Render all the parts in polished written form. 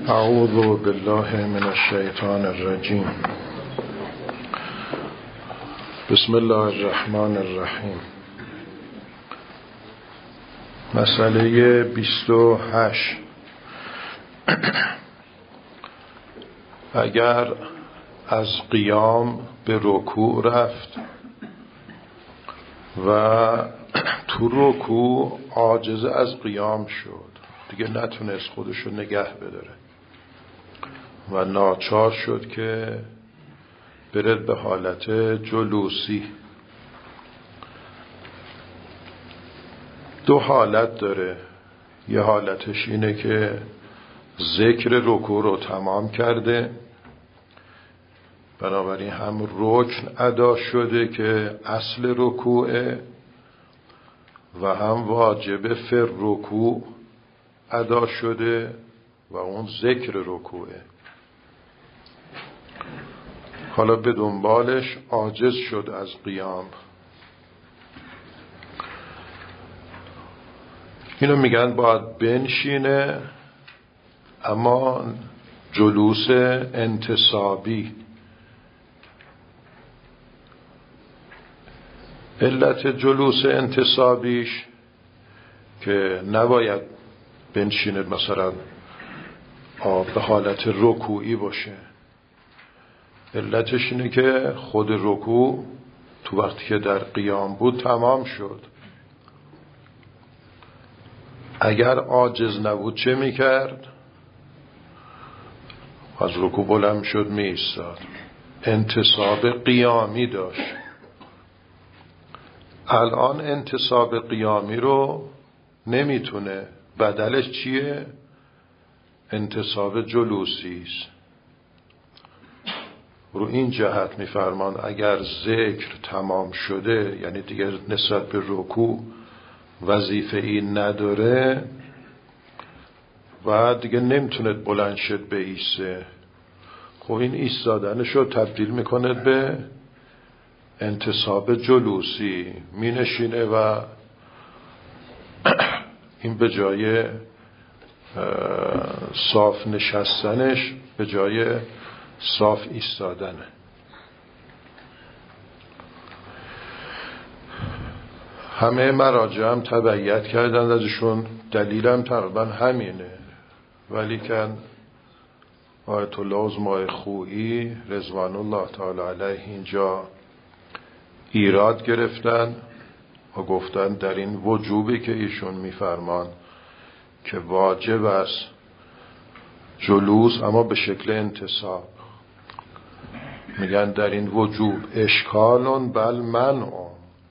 اعوذ بالله من الشیطان الرجیم. بسم الله الرحمن الرحیم. مسئله 28. اگر از قیام به رکوع رفت و تو رکوع عاجز از قیام شد، دیگه نتونست خودشو نگه بداره و ناچار شد که برد به حالت جلوسی. دو حالت داره. یه حالتش اینه که ذکر رکوع رو تمام کرده، بنابراین هم رکن ادا شده که اصل رکوعه و هم واجب فر رکوع ادا شده و اون ذکر رکوعه. حالا به دنبالش عاجز شد از قیام. اینو میگن باید بنشینه، اما جلوس انتصابی. علت جلوس انتصابیش که نباید بنشینه مثلا به حالت رکوعی باشه. علتش اینه که خود رکوع تو وقتی که در قیام بود تمام شد. اگر عاجز نبود چه میکرد؟ از رکوع بلند شد می ایستاد، انتصاب قیامی داشت. الان انتصاب قیامی رو نمیتونه، بدلش چیه؟ انتصاب جلوسی است. رو این جهت میفرمان اگر ذکر تمام شده، یعنی دیگر نسبت به رکوع وظیفه ای نداره و دیگه نمیتونه بلند شد به ایسته، خب این ایستادنشو تبدیل میکنه به انتصاب جلوسی. می نشینه و این به جای صاف نشستنش به جای صاف ایستادنه. همه مراجع هم تبعیت کردند ازشون، دلیلم تقریبا همینه، ولی که آیت الله عظمای خویی رضوان الله تعالی علیه اینجا ایراد گرفتن و گفتن در این وجوبی که ایشون میفرمان که واجب است جلوس اما به شکل انتصاب، میگن در این وجوب اشکالون بل منع.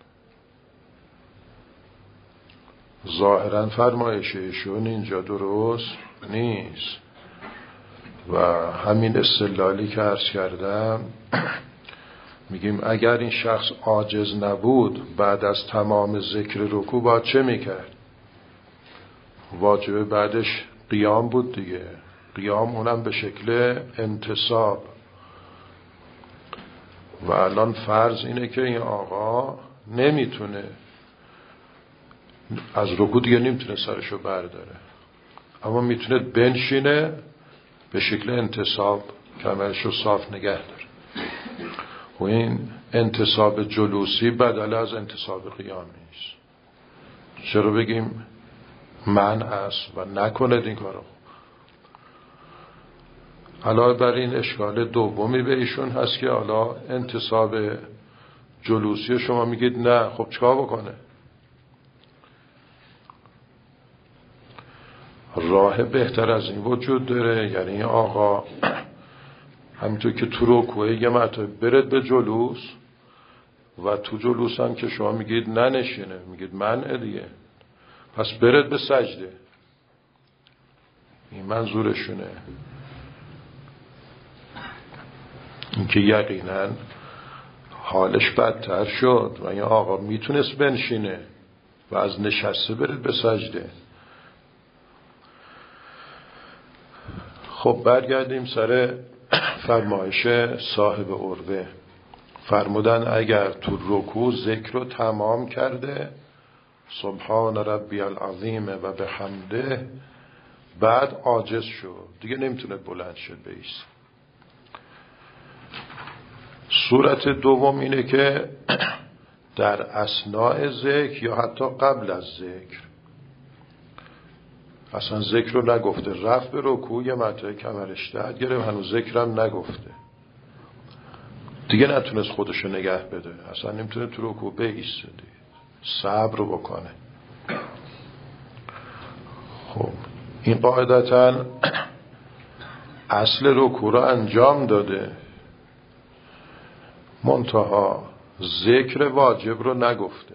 ظاهرا فرمایش ایشون اینجا درست نیست و همین استدلالی که عرض کردم میگیم اگر این شخص عاجز نبود بعد از تمام ذکر رکوع باید چه میکرد؟ واجب بعدش قیام بود دیگه. قیام اونم به شکل انتصاب. و الان فرض اینه که این آقا نمیتونه از رکوع دیگه نمیتونه سرشو برداره، اما میتونه بنشینه به شکل انتصاب کمرشو صاف نگه داره. و این انتصاب جلوسی بدل از انتصاب قیامی است. چرا بگیم منع است و نکند این کارو؟ حالا بر این اشکال دومی به ایشون هست که حالا انتصاب جلوسی شما میگید نه، خب چیکار بکنه؟ راه بهتر از این وجود داره، یعنی این آقا همینطور که تو رکوع یه مرتبه برد به جلوس و تو جلوس هم که شما میگید ننشینه، میگید منع دیگه، پس برد به سجده. این منظورشونه. این که یقینا حالش بدتر شد و این آقا میتونست بنشینه و از نشسته برد به سجده. خب برگردیم سر فرمایش صاحب عروه. فرمودن اگر تو رکوع ذکر رو تمام کرده، سبحان ربی العظیم و بحمده، بعد عاجز شد، دیگه نمیتونه بلند شد بایست. صورت دوم اینه که در اثناء ذکر یا حتی قبل از ذکر، اصلا ذکر رو نگفته، رفت به رکوع یه مرتبه کمرش درد گرفت، هنوز ذکرم نگفته، دیگه نتونست خودشو نگه بده، اصلا نمیتونه تو رکوع بایسته، صبر بکنه. خب این قاعدتا اصل رکوع رو انجام داده، منتها ذکر واجب رو نگفته.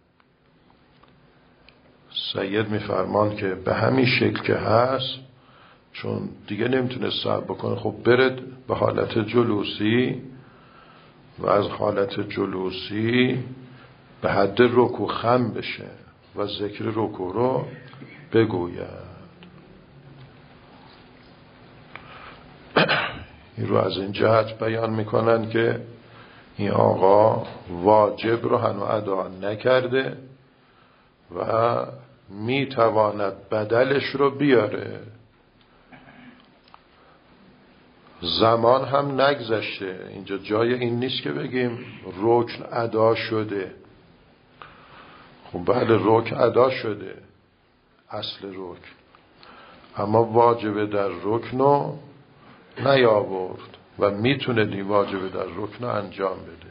سید میفرمان که به همین شکل که هست، چون دیگه نمیتونه صبر بکنه، خب برد به حالت جلوسی و از حالت جلوسی به حد رکوع خم بشه و ذکر رکوع رو بگوید. این رو از این جهت بیان میکنن که این آقا واجب رو هنوز ادا نکرده و میتواند بدلش رو بیاره. زمان هم نگذشته، اینجا جای این نیست که بگیم رکن ادا شده. خب بله رکن ادا شده، اصل رکن، اما واجب در رکن رو نیاورد و میتونه این واجب در رکن رو انجام بده.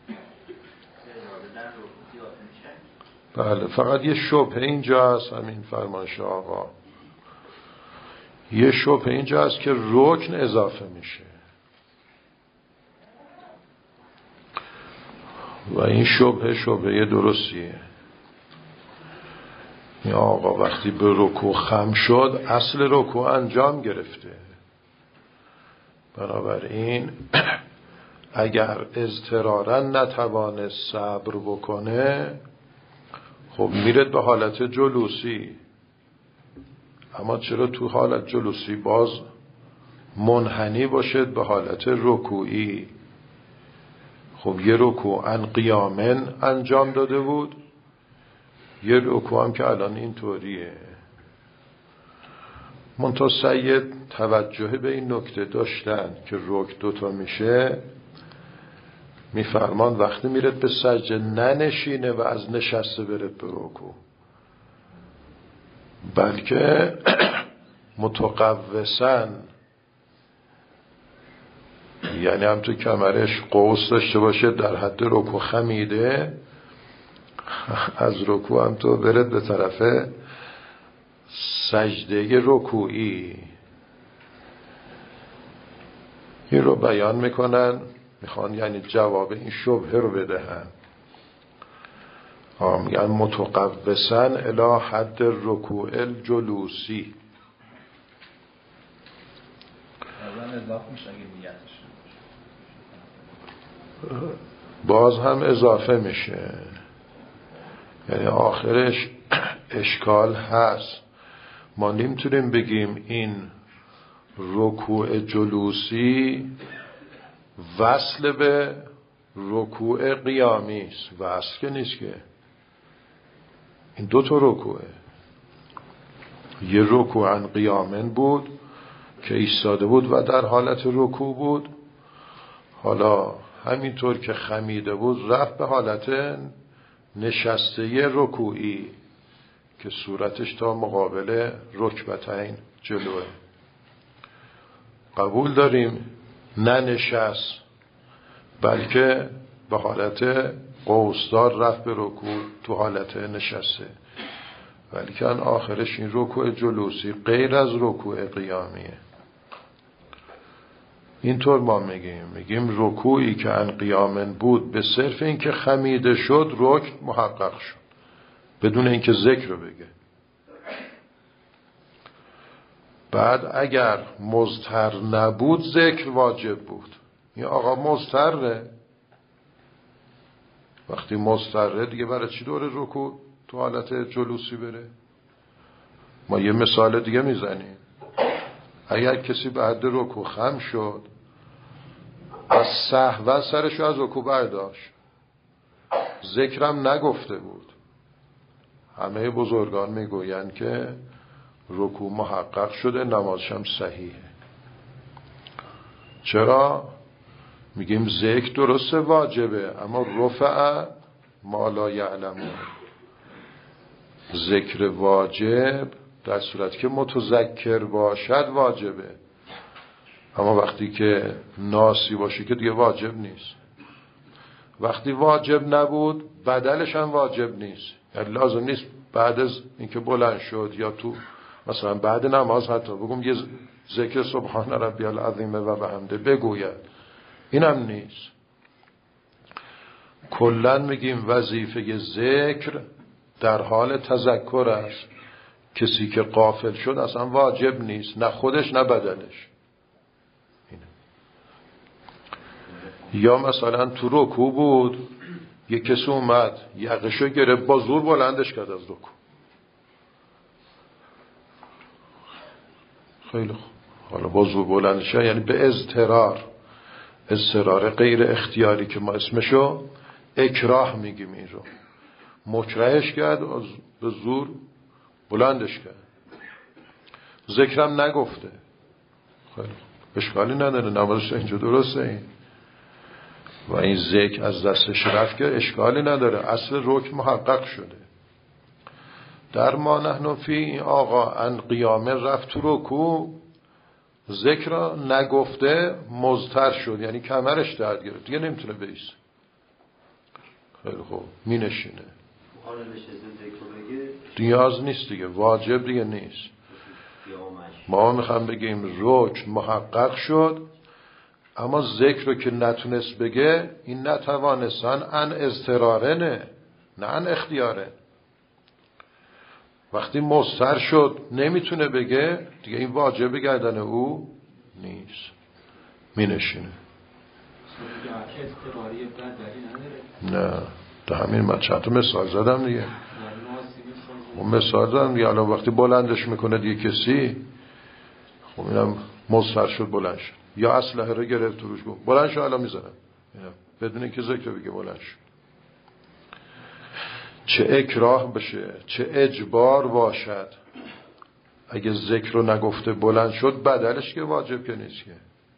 بله فقط یه شبهه اینجا هست، همین فرمایش آقا، یه شبهه اینجا هست که رکن اضافه میشه و این شبهه درستیه. این آقا وقتی به رکوع خم شد اصل رکوع انجام گرفته، بنابراین اگر اضطرارا نتوانست صبر بکنه خب میرد به حالت جلوسی. اما چرا تو حالت جلوسی باز منحنی باشد به حالت رکوعی؟ خب یه رکوعا قیامن انجام داده بود، یه رکوع هم که الان اینطوریه. منتها سید توجه به این نکته داشتن که رکع دوتا میشه، میفرمان وقتی میرد به سجده ننشینه و از نشسته برد به رکوع، بلکه متقوسن، یعنی هم تو کمرش قوس داشته باشه، در حد رکوع خمیده، از رکوع هم تو برد به طرف سجده رکوعی. این رو بیان میکنن، میخوان یعنی جواب این شبهه رو بدهن. میگن متقوسن الی حد رکوع الجلوسی. باز هم اضافه میشه، یعنی آخرش اشکال هست. ما نمیتونیم بگیم این رکوع جلوسی وصل به رکوع قیامی است، وصل که نیست، که این دو تا رکوعه. یه رکوعا قیامن بود که ایستاده بود و در حالت رکوع بود، حالا همینطور که خمیده بود رفت به حالت نشسته رکوعی که صورتش تا مقابل رکبتین جلوه. قبول داریم ننشست، بلکه به حالت قوسدار رفت به رکوع تو حالت نشسته، ولی که آخرش این رکوع جلوسی غیر از رکوع قیامیه. اینطور ما میگیم رکوعی که ان قیامن بود به صرف این که خمیده شد رکن محقق شد، بدون اینکه ذکر رو بگه. بعد اگر مضطر نبود ذکر واجب بود. این آقا مضطره، وقتی مضطره دیگه برای چی دور رکوع تو حالت جلوسی بره؟ ما یه مثال دیگه میزنیم. اگر کسی به حد رکوع خم شد، از سهو سرشو از رکوع برداشت، ذکرم نگفته بود، همه بزرگان میگویند که رکوع محقق شده، نمازش هم صحیحه. چرا؟ میگیم ذکر درسته واجبه، اما رفع ما لا یعلمون. ذکر واجب در صورتی که متذکر باشد واجبه، اما وقتی که ناسی باشه که دیگه واجب نیست. وقتی واجب نبود بدلش هم واجب نیست، یعنی لازم نیست بعد از اینکه بلند شد یا تو مثلا بعد نماز حتی بگم یه ذکر سبحان ربی العظیم و بحمده بگوید، اینم نیست. کلن میگیم وظیفه ذکر در حال تذکر است. کسی که غافل شد اصلا واجب نیست، نه خودش نه بدلش. یا مثلا تو رکوع بود، یک کسی اومد یقشو گرفت با زور بلندش کرد از رکوع. خیلی خوب، حالا با زور بلندش یعنی به اضطرار غیر اختیاری که ما اسمشو اکراه میگیم، این رو مکرهش کرد، به زور بلندش کرد، ذکرم نگفته. خیلی خوب، اشکالی نداره، نمازش اینجا درسته این و این ذکر از دستش رفت که اشکالی نداره، اصل رکن محقق شده. در ما نحن فی، این آقا ان قیامه رفت تو رکوع، ذکر را نگفته مضطر شد، یعنی کمرش درد گرفت دیگه نمیتونه بایسته. خیلی خوب، می نشینه، نیاز نیست دیگه، واجب دیگه نیست. ما میخوام بگیم رکن محقق شد، اما ذکر رو که نتونست بگه، این نتوانستن ان اضطراره نه ان اختیاره. وقتی مضطر شد نمیتونه بگه دیگه، این واجب گردن او نیست، می نشینه. نه ده همین من چند تا مثال زدم دیگه. اون مثال زدم دیگه، الان وقتی بلندش میکنه دیگه کسی، خب اینم مضطر شد بلند شد، یا اسلحه رو گرفت روش گفت بلند شد الان میزنم، بدون اینکه ذکر بگه بلند شد. چه اکراه بشه چه اجبار باشد، اگه ذکر رو نگفته بلند شد بدلش که واجب که نیست که.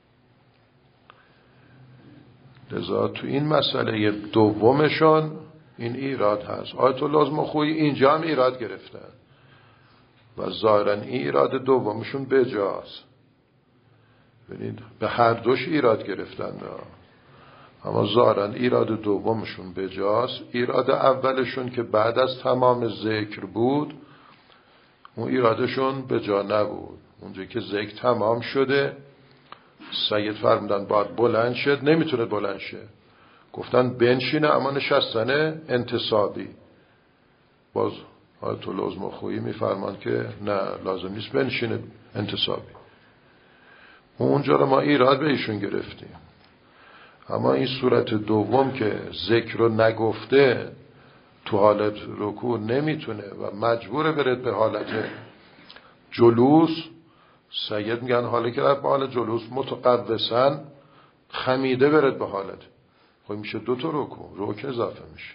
لذا تو این مسئله دومشون این ایراد هست. آیت الله ازمخویی اینجا هم ایراد گرفتن و ظاهرا این ایراد دومشون بجاست. ببینید به هر دوش ایراد گرفتن، اما ظاهرا ایراد دومشون بجاست. ایراد اولشون که بعد از تمام ذکر بود، اون ایرادشون بجا نبود. اونجا که ذکر تمام شده سید فرمودن باید بلند شد، نمیتونه بلند شه، گفتن بنشینه اما نشستن انتصابی. باز آیت الله ازمخویی میفرمان که نه لازم نیست بنشینه انتصابی. اونجا رو ما ایراد به ایشون گرفتیم. اما این صورت دوم که ذکر رو نگفته تو حالت رکوع نمیتونه و مجبور برد به حالت جلوس، سید میگن حالا که به حالت جلوس متقوسن خمیده برد به حالت، خب میشه دو تا رکوع اضافه میشه.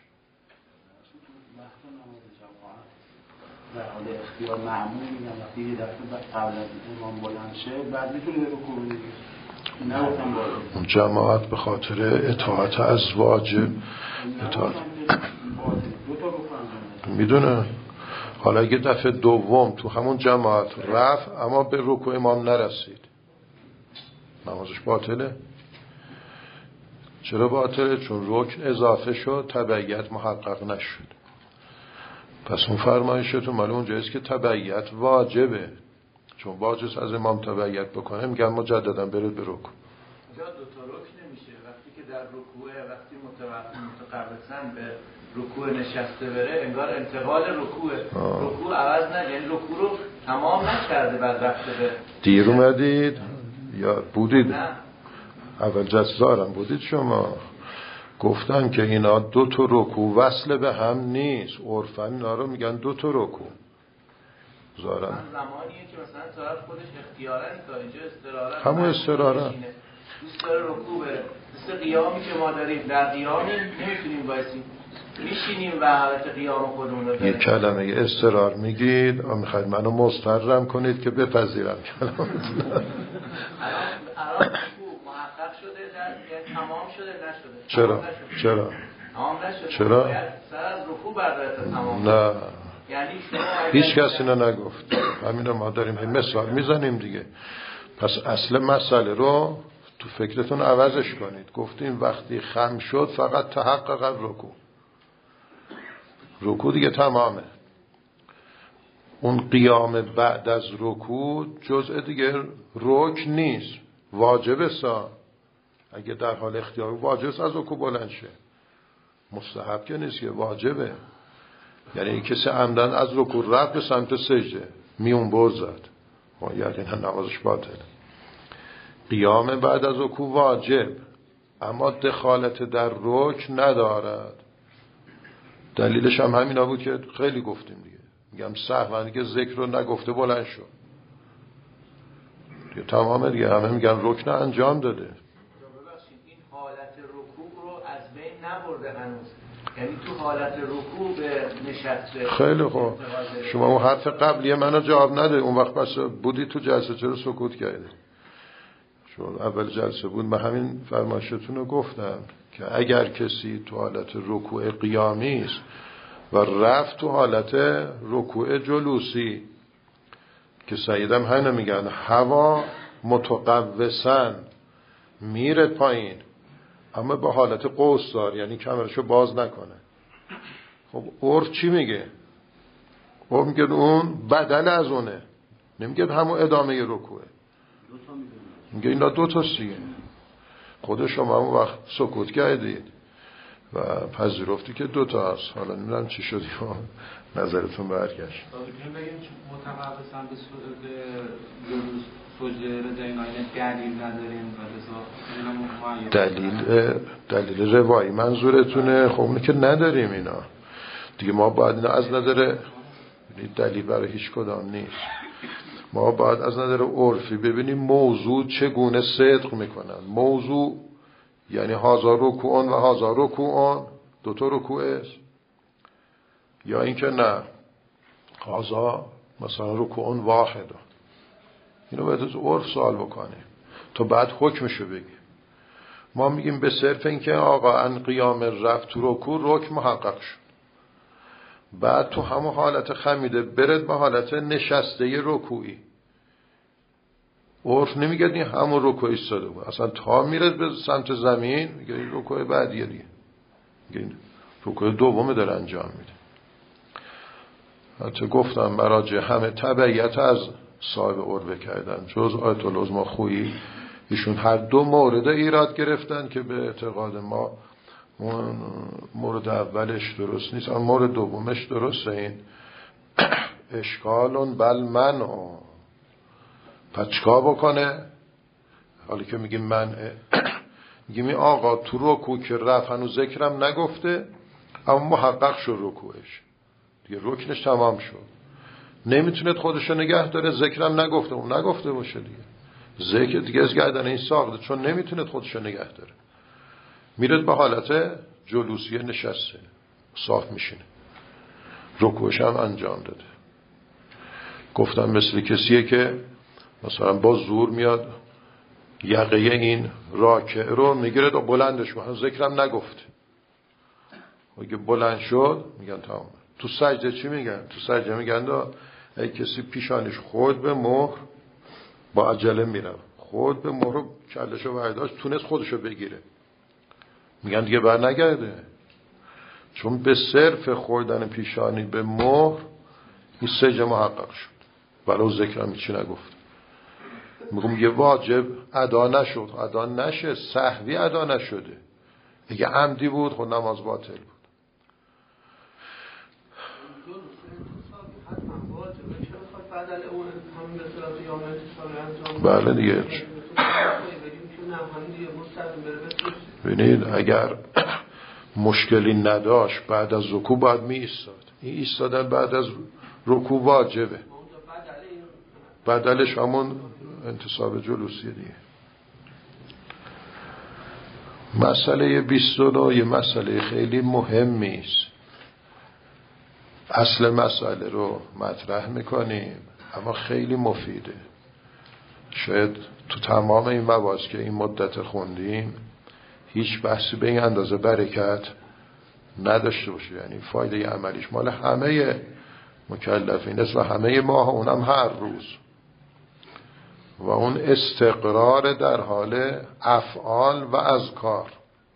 در حال اختیار معمول میگن وقتی یه دفعه قبل از امام بلند شه بعد میتونه به رکوع بگیره، نه گفتم باید جماعت به خاطر اطاعت از واجب اطاعت میدونه. حالا اگه دفعه دوم تو همون جماعت رفت اما به رکوع امام نرسید، نمازش باطله. چرا باطله؟ چون رکن اضافه شد، تبعیت محقق نشد. پس اون فرمایشتون مال اونجاییست که تبعیت واجبه، چون واجب از امام تبعیت بکنه میگن مجددا برید به رکوع. جا دو تا رکن نمیشه، وقتی که در رکوعه، وقتی متقوسن به رکوع نشسته بره انگار انتقال رکوع عوض نه، یعنی رکوع رو تمام نکرده بعد رفته به دیر اومدید یا بودید؟ نه اول جزارم بودید شما. گفتن که اینا دو تا رکوع وصل به هم نیست، عرفاً اینا رو میگن دو تا رکوع. زمانیه که مثلا طرف خودش اختیاراً تا اینجا استراحت همون استراحت دوست داره رکوع بره، مثل قیامی که ما داریم، در قیامی نمیتونیم وایسیم، میشینیم و حالت قیام خودمون رو یک کلمه اضطرار میگید میخواید منو مضطرم کنید که بپذیرم کلمه الان محقق شده یعنی تمام شده نشده؟ چرا؟ تمام نشده. چرا؟ باید سر از رکوع برداره تا تمام. نه یعنی هیچ کس اینو نگفت. همین ما داریم مثال میزنیم دیگه. پس اصل مسئله رو تو فکرتون عوضش کنید. گفتیم وقتی خم شد فقط تحقق رکوع دیگه تمامه. اون قیام بعد از رکوع جزء دیگه رکن نیست، واجبه. اگه در حال اختیار واجب از رکوع بلند شه، مستحب که نیست، که واجبه. یعنی کسی عمدن از رکوع رفت به سمت سجده میون برد زد، یعنی نمازش باطله. قیام بعد از رکوع واجب، اما دخالت در رکن ندارد. دلیلش هم همینا بود که خیلی گفتیم دیگه. میگم سهوا دیگه ذکر رو نگفته بلند شد دیگه، تمامه دیگه. همه میگن رکن انجام داده. ببخشید این حالت رکوع رو از بین نبرده هنوز، یعنی تو حالت رکوع به نشسته. خیلی خوب، شما اون حرف قبلی منو جواب نده. اون وقت بس بودی تو جلسه چرا سکوت کردی؟ چون اول جلسه بود من همین فرمایشتون رو گفتم که اگر کسی تو حالت رکوع قیامی است و رفت تو حالت رکوع جلوسی، که سیدم همین میگن هوا متقوسن میره پایین اما با حالت قوس دار، یعنی کمرشو باز نکنه. خب عرف چی میگه؟ عرف میگه اون بدل از اونه، نمیگه همون ادامه رکوعه. میگه اینا دو تا سیه. خود شما اون وقت سکوت کردید و پذیرفتی که دو تا هست. حالا نمیدونم چی شدی و نظرتون برگشت. بگیم متقبسن به سجده رضاینا دلیل نداریم دلیل روایی منظورتونه؟ خب اونه که نداریم اینا دیگه. ما باید اینا از نظر دلیل برای هیچ کدام نیست. ما باید از نظر عرفی ببینیم موضوع چگونه صدق میکنن. موضوع یعنی هازا رکوعان و هازا رکوعان، دوتا رکوع است، یا اینکه نه هازا مثلا رکوعان واحد. اینو باید از عرف سوال بکنه تا بعد حکمشو بگی. ما میگیم به صرف اینکه آقا ان قیام رفت تو رکوع رکن محقق شد، بعد تو همون حالت خمیده برد به حالت نشسته رکوعی. عرف نمیگه این همون رکوع ایستاده بود، اصلا تا میرد به سمت زمین میگه این رکوع بعدیه دیگه، میگه رکوع دومه داره انجام میده. حتی گفتم مراجع همه تبعیت از صاحب عرفه کردن جز آیت العظما خویی. ایشون هر دو مورد ایراد گرفتن که به اعتقاد ما اون مورد اولش درست نیست، اما مورد دومش درسته. این اشکالون بل منع، پس چیکار بکنه؟ حالی که میگیم منع، میگیم این آقا تو رکوع که رفت هنوز ذکرم نگفته اما محقق شد رکوعش دیگه، رکنش تمام شد، نمیتونه خودشو نگه داره، ذکرم نگفته، اون نگفته باشه دیگه، ذکر دیگه از گردن این ساخته چون نمیتونه خودشو نگه داره، میرد به حالت جلوسی نشسته صاف میشینه، رکوعش هم انجام داده. گفتم مثل کسیه که مثلا با زور میاد یقه این راکع رو میگیره تا بلندش کنه، ذکرم نگفته، اگه بلند شد میگن تمام. تو سجده چی میگن؟ تو سجده میگن ای کسی پیشانش خود به مهر با عجله میره، خود به مهر کلشو برداشت تونست خودشو بگیره، میگن دیگه بر نگرده، چون به صرف خوردن پیشانی به مهر این سجده محقق شد ولو ذکرم چی نگفت. میگم یه واجب ادا نشد، ادا نشه، سهوی ادا نشده، اگه عمدی بود خود نماز باطل بود. بله دیگه. ببینید اگر مشکلی نداشت بعد از رکوع باید می ایستاد، این ایستادن بعد از رکوع واجبه، بدلش همون انتصاب جلوسی دیگه. مسئله 29 یه مسئله خیلی مهمی است. اصل مسئله رو مطرح میکنیم اما خیلی مفیده. شاید تو تمام این مباحث که این مدت خوندیم هیچ بحثی به این اندازه برکت نداشته باشه. یعنی فایده عملیش مال همه مکلفین است و همه ماه، اونم هر روز. و اون استقرار در حال افعال و اذکار.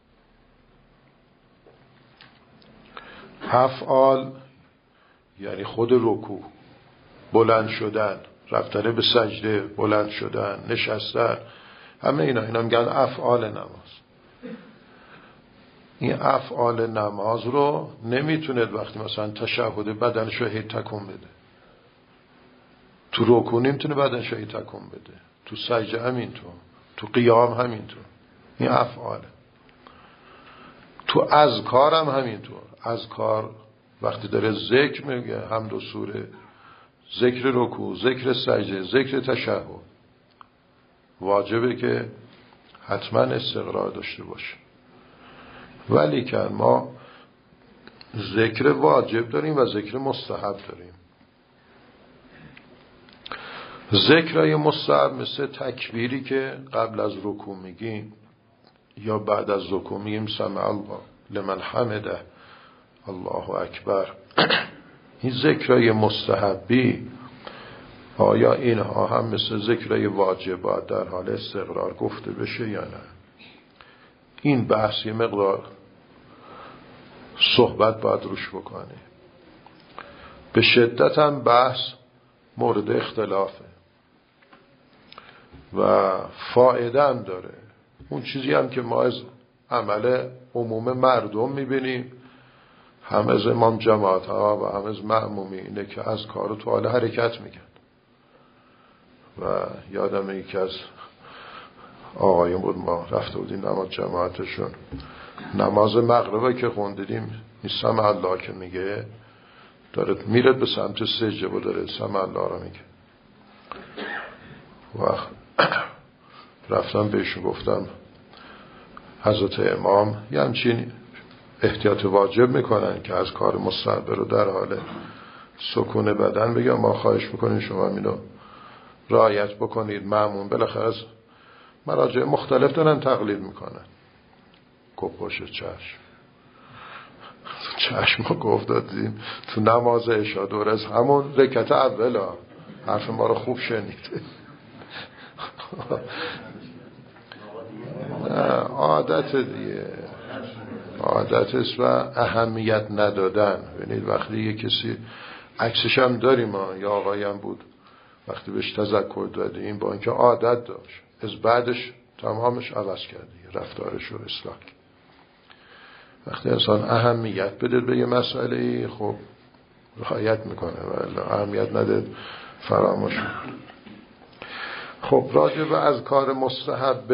افعال یعنی خود رکوع، بلند شدن، رفتن به سجده، بلند شدن، نشستن، همه اینا میگن افعال نماز. این افعال نماز رو نمیتونه وقتی مثلا تشهد بدنش رو هی تکون بده، تو رکوع نمیتونه بدنش رو هی تکون بده، تو سجده همینطور، تو قیام همینطور. این افعاله. تو اذکار هم همینطور. اذکار وقتی داره ذکر میگه، حمد و سوره، ذکر رکوع، ذکر سجده، ذکر تشهد، واجبه که حتما استقرار داشته باشه. ولی که ما ذکر واجب داریم و ذکر مستحب داریم. ذکرهای مستحب مثل تکبیری که قبل از رکوع میگیم یا بعد از رکوع میگیم سمع الله لمن حمده، الله اکبر. این ذکرهای مستحبی آیا اینها هم مثل ذکرهای واجبات در حال استقرار گفته بشه یا نه؟ این بحث یه مقدار صحبت باید روش بکنه. به شدت هم بحث مورد اختلافه و فایده هم داره. اون چیزی هم که ما از عمل عموم مردم میبینیم، هم از امام جماعت ها و هم از مأمومی، اینه که از کارو تو حال حرکت میگن. و یادم یکی از آقایون بود، ما رفته بودیم نماز جماعتشون، نماز مغربه که خوندیدیم، این سمع الله که میگه داره میره به سمت سجده و داره سمع الله رو میگه. و رفتم بهشون گفتم حضرت امام یه همچین احتیاط واجب میکنن که از کار مستحب رو در حال سکون بدن بگم، ما خواهش میکنیم شما اینو رعایت بکنید. مأمون بالاخره از مراجع مختلف دارن تقلید میکنن. گفت باشه چشم ما گفت دادیم تو نماز عشا دور از همون رکعت اولا حرف ما رو خوب شنید. عادت دیگه، عادت است و اهمیت ندادن. ببینید وقتی یه کسی، عکسش هم داریم، یا آقایم بود وقتی بهش تذکر دادیم با اینکه عادت داشت، از بعدش تمامش عوض کردی، رفتارش رو اصلاح کرد. وقتی انسان اهمیت بده به یه مسئله، خب رعایت میکنه، ولی اهمیت نده فراموش میکنه. خب راجع به اذکار مستحب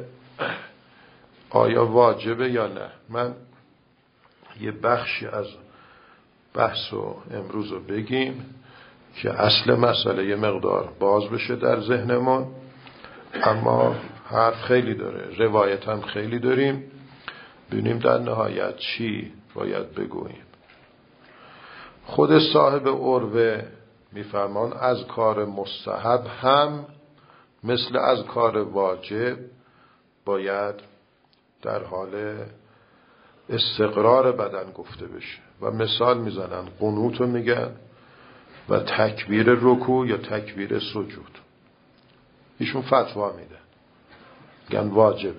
آیا واجبه یا نه، من یه بخشی از بحث و امروز رو بگیم که اصل مسئله یه مقدار باز بشه در ذهنمون. اما حرف خیلی داره، روایت هم خیلی داریم، ببینیم در نهایت چی باید بگوییم. خود صاحب عروه میفرمان از کار مستحب هم مثل از کار واجب باید در حال استقرار بدن گفته بشه و مثال میزنن، قنوت رو میگن و تکبیر رکوع یا تکبیر سجود. ایشون فتوا میدن، میگن واجبه.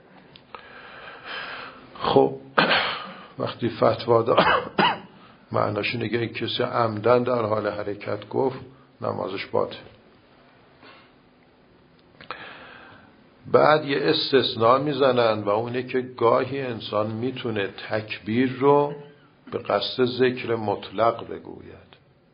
خب وقتی فتوا داد معناش اینه که کسی عمدن در حال حرکت گفت نمازش باطل. بعد یه استثناء میزنن و اونه که گاهی انسان میتونه تکبیر رو به قصد ذکر مطلق بگوید.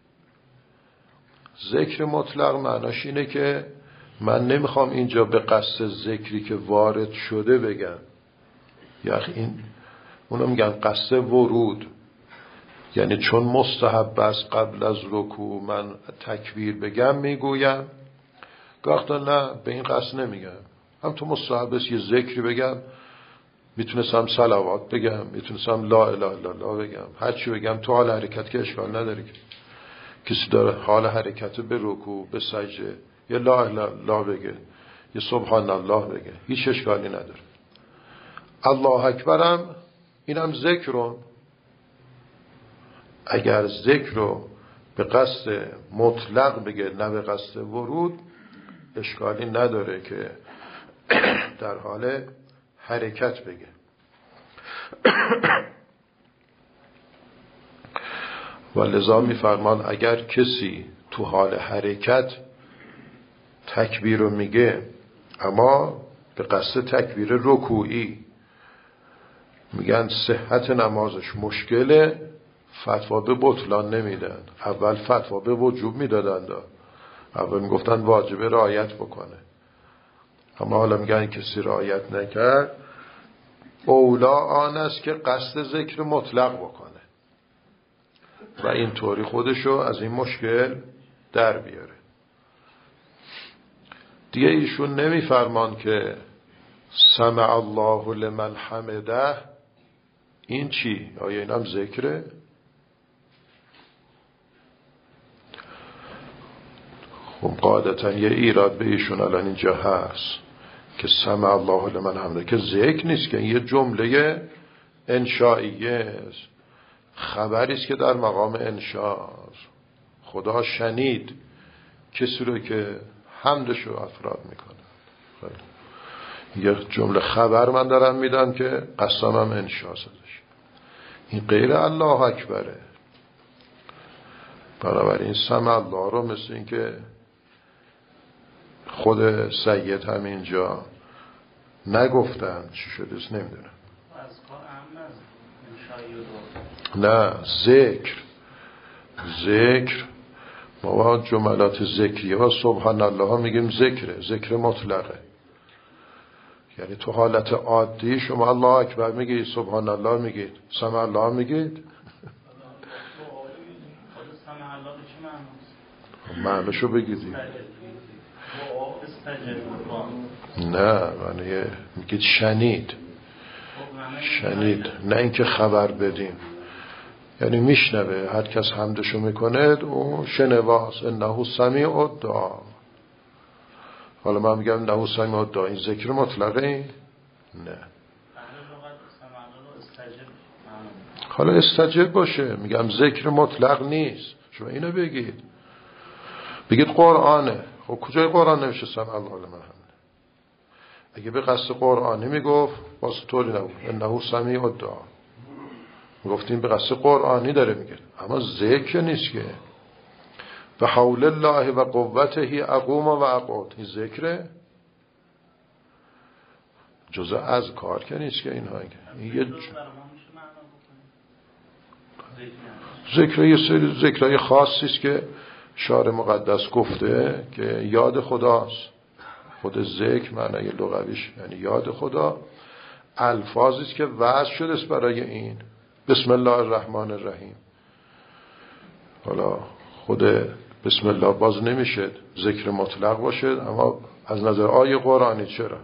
ذکر مطلق معناش اینه که من نمیخوام اینجا به قصد ذکری که وارد شده بگم، یا اونو میگن قصد ورود، یعنی چون مستحب است قبل از رکوع من تکبیر بگم میگویم، گاهی نه به این قصد نمیگم، هم تو مستحب است یه ذکری بگم میتونستم صلوات بگم، میتونستم لا اله الا الله بگم، هر چی بگم تو حال حرکت که اشکال نداره. که کسی داره حال حرکت به رکوع به سجده یا لا اله الا الله بگه یا سبحان الله بگه، هیچ اشکالی نداره. الله اکبرم اینم ذکرون. اگر ذکر رو به قصد مطلق بگه نه به قصد ورود، اشکالی نداره که در حال حرکت بگه. و لذا می‌فرمان اگر کسی تو حال حرکت تکبیر رو میگه اما به قصد تکبیر رکوعی، میگن صحت نمازش مشکله، فتوا به بطلان نمیدن. اول فتوا به وجوب میدادن، اول میگفتن واجبه رعایت بکنه، اما حالا میگن کسی رعایت نکرد اولا آن است که قصد ذکر مطلق بکنه و اینطوری خودشو از این مشکل در بیاره. دیگه ایشون نمیفرمان که سمع الله لمن حمده. این چی؟ آیا اینم ذکره؟ خب قاعدتا یه ایراد به ایشون الان اینجا هست که سمع الله لمن حمده که ذکر نیست، که یه جمله انشائیه است، خبری است که در مقام انشاء. خدا شنید کسی رو که حمدشو افراد میکنه. یه جمله خبر من دارم میدم که قسمم انشاء شدش. این غیر الله اکبره. بنابراین سمع الله رو مثل این که خود سید همینجا نگفتن چی شده است نمیدونم. نه ذکر ما جملات ذکری ها سبحان الله ها میگیم ذکر مطلقه. یعنی تو حالت عادی شما الله اکبر میگید، سبحان الله میگید، سمع الله میگید. معنیشو بگیدی. نه معنی میگید شنید، نه اینکه خبر بدیم. یعنی میشنوه، هر کس حمدشو میکنه او شنواست. انه سمیع الدعا. حالا من میگم انه سمیع الدعا، این ذکر مطلقه؟ نه. حالا استجب باشه، میگم ذکر مطلق نیست. شما اینو بگید قرآنه. خب کجای قرآن نمیشه سمع الله لمن حمده؟ اگه به قصد قرآنی میگفت باز طوری نبود انه سمیع الدعا، گفتیم به قصد قرآنی داره میگه، اما ذکر نیست که به حول الله و قوته اقوم و اقعد. این ذکره جزء اذکار که نیست که اینها. این یه ذکر، یه سری ذکرهای خاصی است که شارع مقدس گفته که یاد خداست. خود ذکر معنی لغویش یعنی یاد خدا. الفاظی است که وضع شده است برای این. بسم الله الرحمن الرحیم. حالا خود بسم الله باز نمیشه ذکر مطلق باشه، اما از نظر آیه قرآنی چرا؟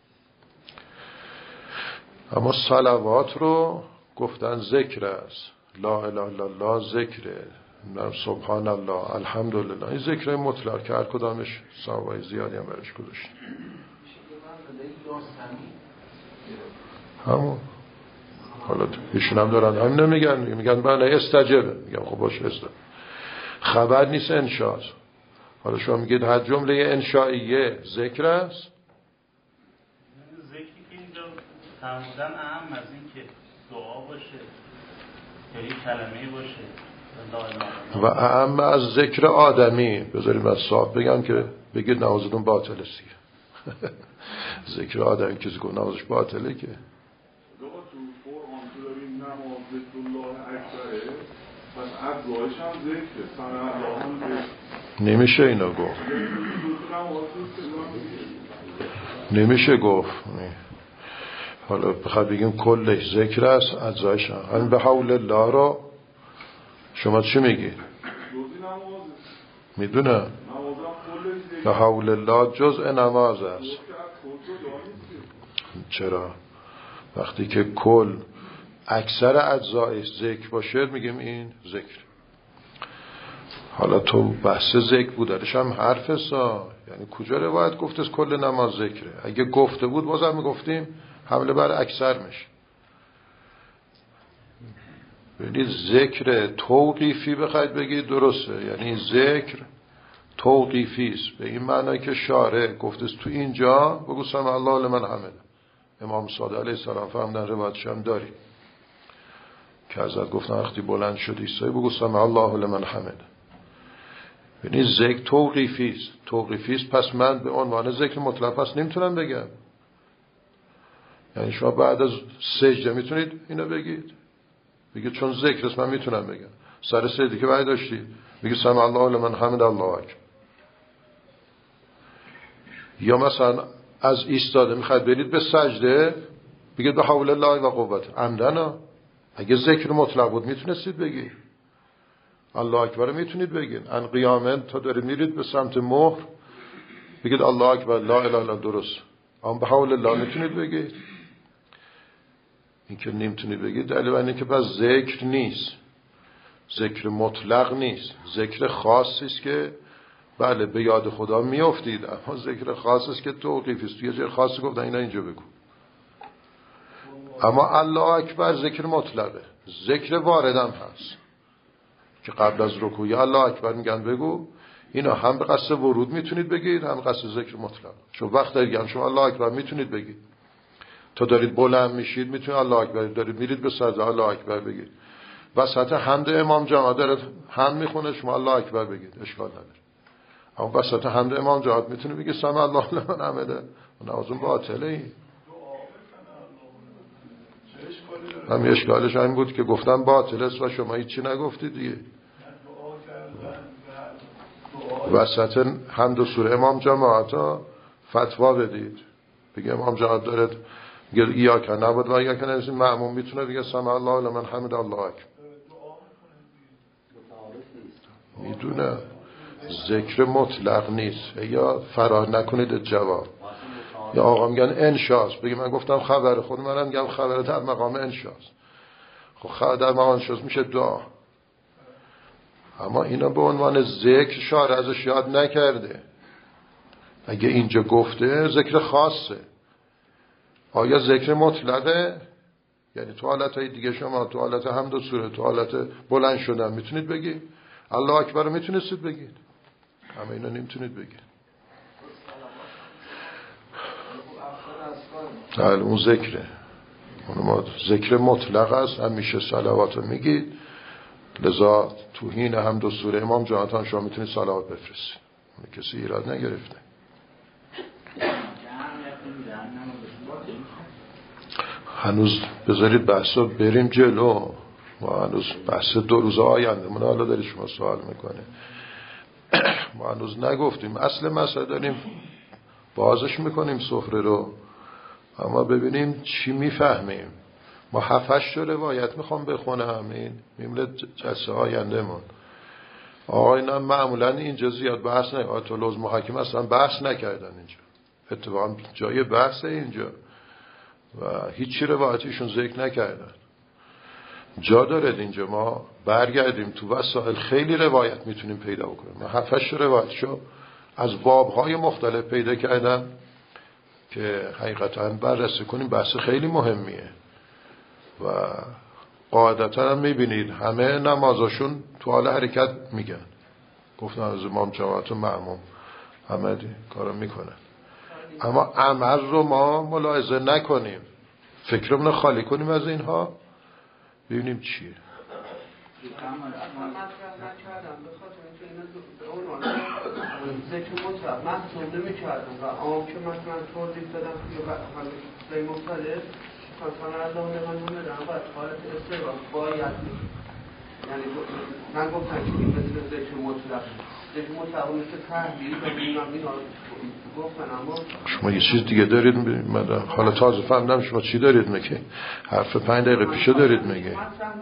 اما صلوات رو گفتن ذکر است. لا اله الا الله ذکره، سبحان الله، الحمدلله. این ذکر مطلق که هر کدامش ثوابای زیادی هم برش گذاشت. همون حالا ایشون هم دارن همین میگن بله استجبه. میگم خب باشه استجبه. خبر نیست انشاء. حالا شما میگید هر جمله انشائیه ذکر است. ذکری که اینجا فرمودن اهم از این که دعا باشه یا یک کلمه‌ای باشه و اهم از ذکر آدمی. بذارید من صاحب بگم که بگید نمازتون باطله سیه. ذکر آدمی کسی گفت نمازش باطله که نمیشه اینو گفت. نمیشه گفت. حالا بخواد بگیم کلش ذکر است، اجزایش همین به حول الله رو شما چی میگید؟ میدونم به حول الله جزء نماز است. چرا؟ وقتی که کل اکثر اجزایش ذکر باشه میگیم این ذکر. حالا تو بحث ذکر بود درش هم حرف سا، یعنی کجا روایت گفته از کل نماز ذکره؟ اگه گفته بود بازم میگفتیم حمله بر اکثر میشه. یعنی ذکر توقیفی بخواید بگید درسته، یعنی ذکر توقیفی است، به این معنی که شارع گفته تو اینجا بگو سمع الله لمن حمده. امام صادق علیه السلام فهمدن روایتش هم داریم که حضرت گفتن وقتی بلند شد ایستایی بگو سمع الله لمن حمده. یعنی ذکر توقیفی است. توقیفی است، پس من به عنوان ذکر مطلق پس نمیتونم بگم. یعنی شما بعد از سجده میتونید اینو بگید، بگید چون ذکر است من میتونم بگم. سر سجده که بعد داشتید بگید سمع الله لمن حمده الله اکبر. یا مثلا از ایستاده میخواید برید به سجده بگید به حول الله و قوته عمدنا. اگه ذکر مطلق بود میتونستید بگید الله اکبر، میتونید بگید ان قیامن تا دارید میرید به سمت مهر بگید الله اکبر لا اله الا درست. اما به حول الله میتونید بگید. این که نمیتونید بگید دلیل بر اینه که پس ذکر نیست، ذکر مطلق نیست، ذکر خاصی است که بله به یاد خدا میافتید، اما ذکر خاصی است که توقیفی است. یه جای خاصی گفتن اینا اینجا بگو. اما الله اکبر ذکر مطلقه. ذکر واردم هست که قبل از رکوع الله اکبر میگن بگو. اینا هم به قصد ورود میتونید بگید هم به قصد ذکر مطلق. چون وقت دیگه شما الله اکبر میتونید بگید، تا دارید بلند میشید میتونید الله اکبر، دارید میرید به سجده الله اکبر بگید. وسط حمد امام جماعت داره هم میخونه شما الله اکبر بگید، اشکال نداره. اما وسط حمد امام جماعت میتونید بگید سمع الله لمن حمده، نمازون باطله. این هم اشکالش این بود که گفتن باطل است و شما هیچی نگفتید دیگه. وسط حمد و سوره امام جماعت ها فتوا بدید، بگه امام جماعت دارد میگه ایاک نبود و ایاک نبود، مأموم میتونه بگه سمع الله لمن حمده الله اکبر. میدونه ذکر مطلق نیست. یا فرار نکنید جواب. یا آقا میگن انشاست، بگه من گفتم خبر، خود منم میگم خبر در مقام انشاست. خب خبر در مقام انشاست میشه دعا. اما اینا به عنوان ذکر شارع ازش یاد نکرده. اگه اینجا گفته ذکر خاصه. آیا ذکر مطلقه؟ یعنی تو حالتهای دیگه شما تو حالت حمد و سوره، تو حالت بلند شدن میتونید بگید الله اکبر رو میتونستید بگید، اما اینا نمیتونید بگید. اون ذکره، اون ما ذکر مطلق است، همیشه صلوات رو میگید. لذا تو حین حمد و سوره امام جماعتان شما میتونید صلوات بفرستید، کسی ایراد نگرفته. هنوز بذارید بحثا بریم جلو، ما هنوز بحث 2 روز آینده من حالا دارید شما سوال میکنه. ما هنوز نگفتیم اصل مسئله، داریم بازش میکنیم سفره رو، اما ببینیم چی میفهمیم. ما 7-8 روایت میخوام بخونم، این میمونه جلسه آینده من. آقایان معمولا اینجا زیاد بحث نه، آیت الله محاکم اصلا بحث نکردن اینجا، اتفاقا جای بحث اینجا و هیچی روایتیشون ذکر نکردن. جا دارد اینجا ما برگردیم تو وسائل، خیلی روایت میتونیم پیدا بکنیم. ما 7-8 روایتشو از بابهای مختلف پیدا کردم که حقیقتا بررسی کنیم. بحث خیلی مهمیه و قاعدتا هم میبینید همه نمازاشون تو حال حرکت میگن، گفتن از امام جماعت و مأموم همه کارو میکنن. اما عمل رو ما ملاحظه نکنیم، فکرمون خالی کنیم از اینها، ببینیم چیه. ذکر مطلق محسوب نمی کردم و آم که مثلا توضیح دادم که مختلف مثلا از آن من اومدم و حالت استقرار باید یعنی من گفتم که این مثل ذکر مطلق، ذکر مطلق مثل تحبیل و بیمم این گفتن. اما شما یه چیز دیگه دارید مدام حالا تازه فهمدم شما چی دارید میگه، حرف 5 دقیقه پیشو دارید میگه.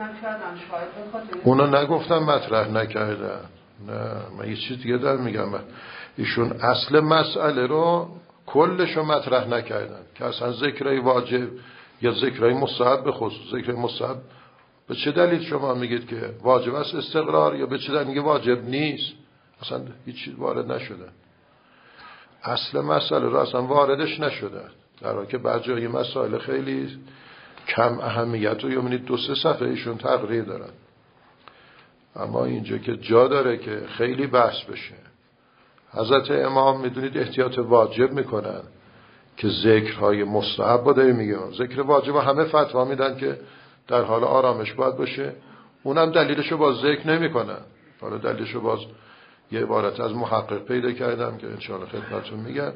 اونا نگفتم مطرح نکردن، نه من یه چیز دیگه دارم میگم. ایشون اصل مسئله رو کلش رو مطرح نکردن که اصلا ذکر واجب یا ذکرهای مستحب به خصوص. ذکر مستحب به چه دلیل شما میگید که واجب است استقرار، یا به چه دلیل میگه واجب نیست؟ اصلا هیچ چیز وارد نشده، اصل مسئله رو اصلا واردش نشده، در حالی که بعضی جای مسائل خیلی کم اهمیت رو یعنی 2-3 صفحه ایشون تقریر دارن. اما اینجا که جا داره که خیلی بحث بشه، حضرت امام میدونید احتیاط واجب میکنن که ذکرهای مستحب رو داری میگه. ذکر واجب همه فتوا میدن که در حال آرامش باید باشه، اونم دلیلشو باز ذکر نمیکنن. حالا دلیلشو باز یه عبارت از محقق پیدا کردم که انشاءالله خدمتتون میگم.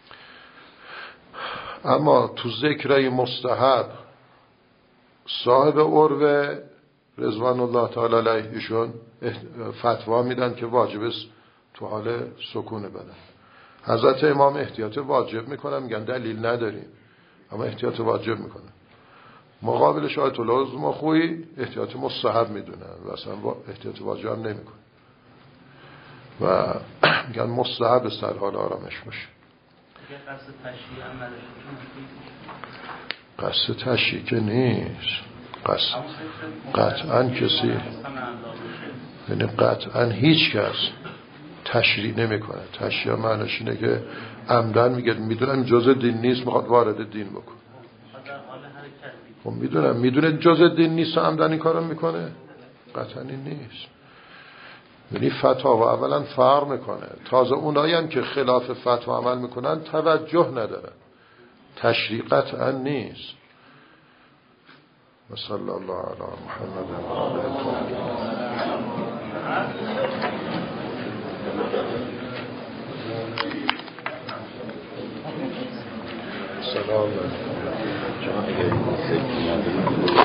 اما تو ذکرهای مستحب صاحب عروه رضوان الله تعالی علیه ایشون فتوا میدن که واجب است تو حال سکون بدن. حضرت امام احتیاط واجب میکنن، میگن دلیل نداریم، اما احتیاط واجب میکنن. مقابلش آیت الله مخوئی احتیاط مستحب میدونن و اصلا احتیاط واجب هم نمیکنن و میگن مستحب است در حال آرامش باشه. قصد تشییع که نیست، قطعا کسی، یعنی قطعا هیچ کس تشریع نمیکنه. تشریع معنیش اینه که عمدن میگه میدونم جزء دین نیست میخواد وارد دین بکن. خب میدونه جزء دین نیست و عمدن این کارو میکنه، قطعا این نیست. یعنی فتاوا اولا فرق میکنه، تازه اونایی هم که خلاف فتوا عمل میکنن توجه ندارن، تشریع قطعا نیست. صلی الله علی محمد و آله. سلام علیکم.